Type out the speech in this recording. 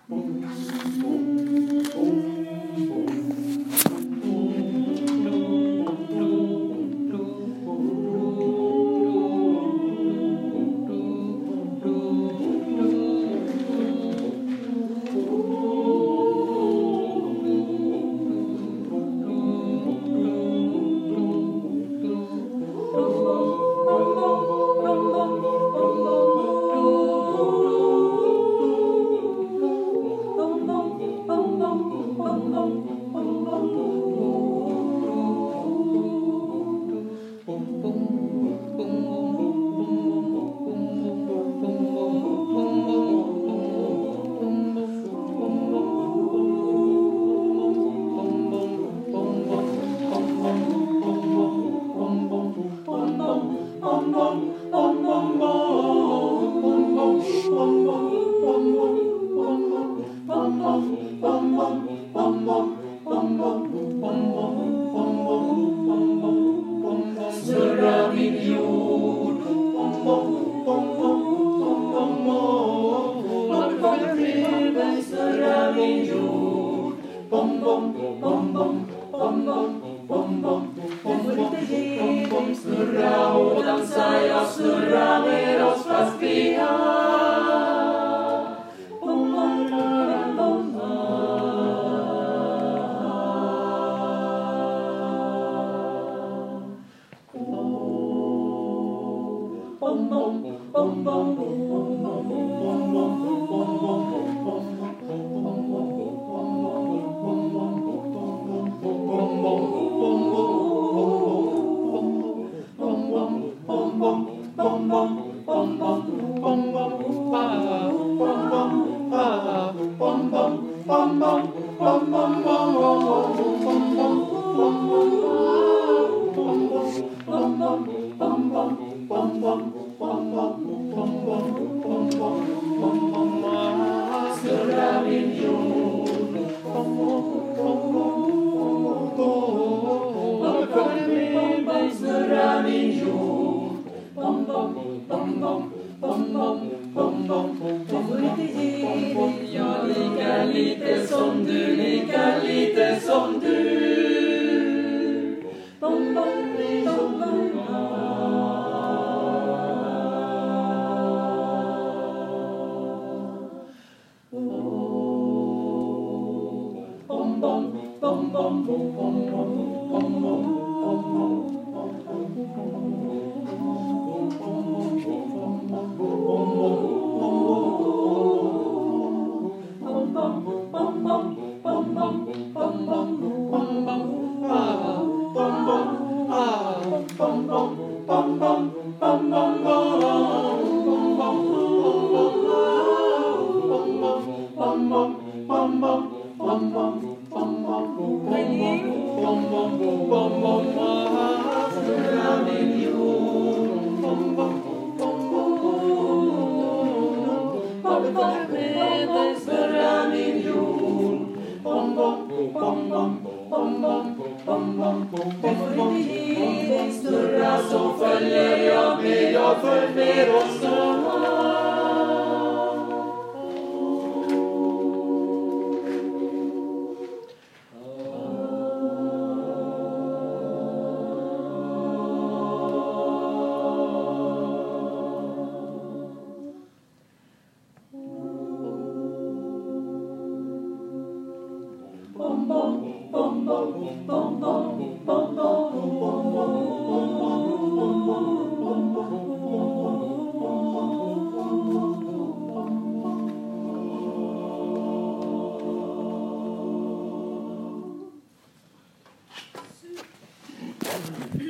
Snurra min jord, snurra min jord, bom bom bom bom bom bom bom bom. Du får inte ge dig, snurra och dansa, jag snurra med oss fast vi har. Bom bom bom bom bom bom bom bom snurra min jord, snurra min jord, bom bom bom bom bom bom bom bom. Du får inte ge dig, jag lika lite som du, lika lite som du. Bom bom bom bom bom bom bom bom bom. Snurra så följer jag med, jag följer och snurrar. Bom bom bom bom bom bom bom bom.